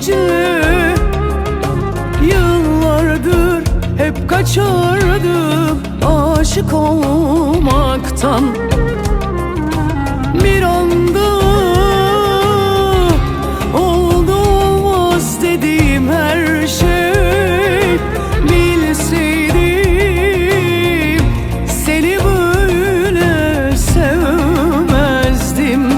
gece. Yıllardır hep kaçardım aşık olmaktan. Bir anda oldu olmaz dediğim her şey. Bilseydim seni böyle sevmezdim.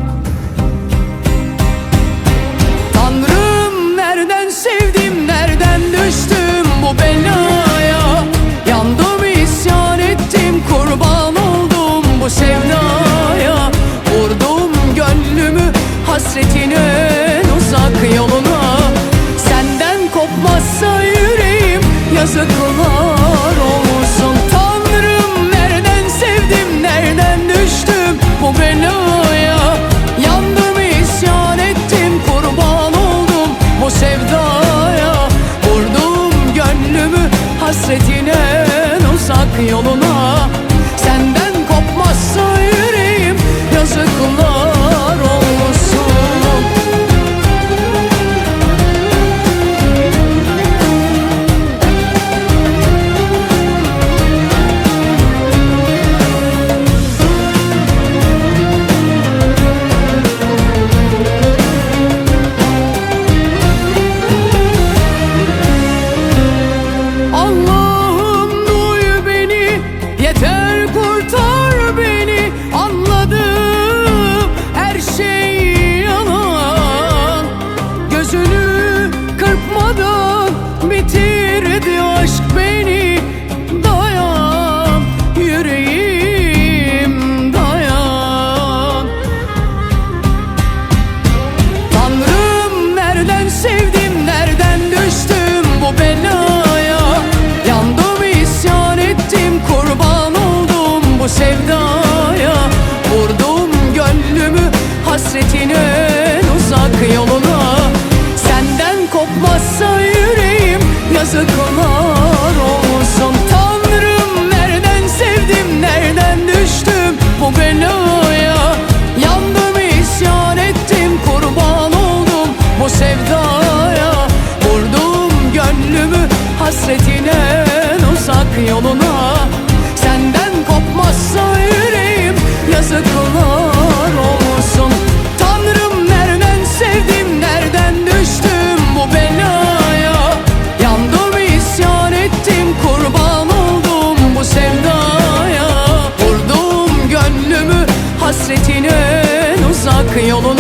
Tanrım, nereden sevdim, nereden düştüm bu belaya? Yandım, isyan ettim, kurban oldum bu sevdaya. Vurdum gönlümü hasretin en uzak yoluna. Senden kopmazsa yüreğim yazıklar olsun. Tanrım, nereden sevdim, nereden düştüm bu belaya? Yandım, isyan ettim, kurban oldum bu sevdaya. Vurdum gönlümü hasretin en uzak yoluna. Senden kopmazsa yüreğim yazıklar olsun. Allah'ım, duy beni, yeter kurtar beni. Anladım, her şey yalan. Gözünü kırpmadan bitirdi aşk beni. Dayan yüreğim, dayan. Tanrım, nereden sevdim, nereden düştüm bu belaya? Yandım, isyan ettim, kurban oldum bu sevdaya. Vurdum gönlümü hasretin en uzak yoluna. Senden kopmazsa yüreğim yazıklar olsun. Tanrım, nereden sevdim, nereden düştüm bu belaya? Yandım, isyan ettim, kurban oldum bu sevdaya. Vurdum gönlümü hasretin en uzak yoluna. Senden kopmazsa yüreğim yazıklar olsun. Tanrım, nereden sevdim, nereden düştüm bu belaya? Yandım, isyan ettim, kurban oldum bu sevdaya. Vurdum gönlümü hasretin en uzak yoluna.